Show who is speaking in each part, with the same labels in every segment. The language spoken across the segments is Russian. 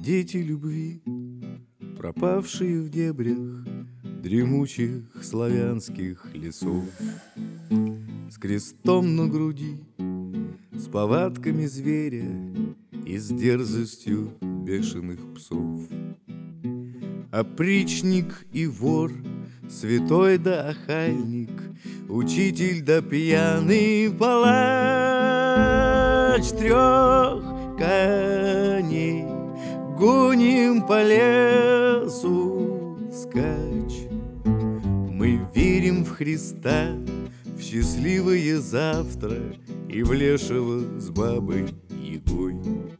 Speaker 1: Дети любви, пропавшие в дебрях дремучих славянских лесов, с крестом на груди, с повадками зверя и с дерзостью бешеных псов. Опричник и вор, святой да охальник, учитель да пьяный палач, трех коней гоним по лесу вскачь. Мы верим в Христа, в счастливое завтра и в лешего с бабой Ягой.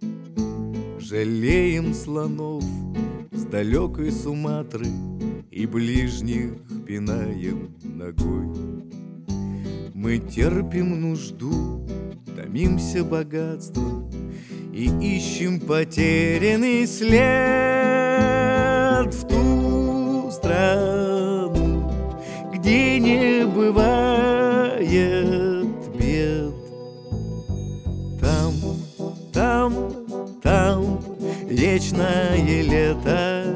Speaker 1: Жалеем слонов с далекой Суматры и ближних пинаем ногой. Мы терпим нужду, томимся богатством и ищем потерянный след в ту страну, где не бывает бед. Там вечное лето.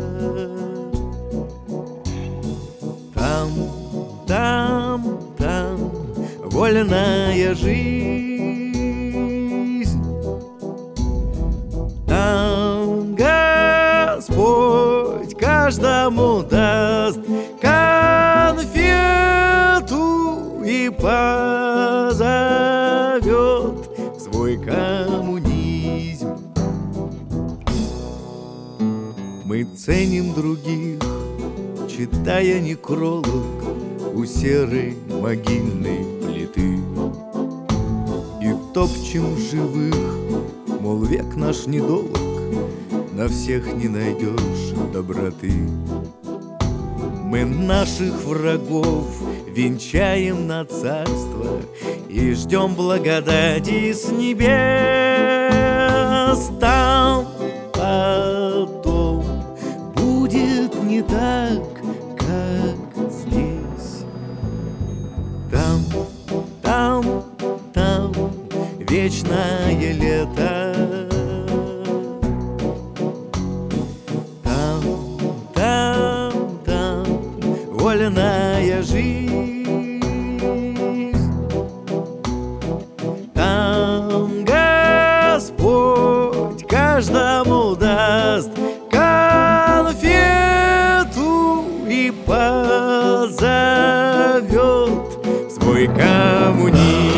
Speaker 1: Там вольная жизнь. Там Господь каждому даст конфету и позовет в свой коммунизм. Мы ценим других, читая некролог у серой могильной плиты, и топчем живых, мол, век наш недолг, на всех не найдешь доброты. Мы наших врагов венчаем на царство и ждем благодати с небес. Там потом будет не так, как здесь. Там вечное лето. Там вольная жизнь. Там Господь каждому даст конфету и позовет в свой коммунизм.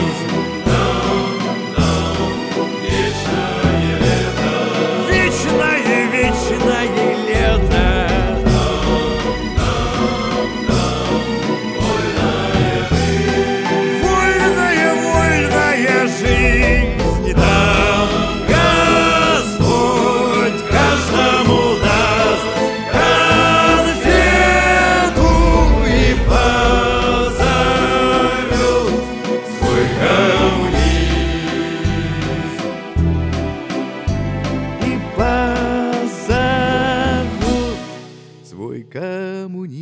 Speaker 1: Позовут свой коммунизм.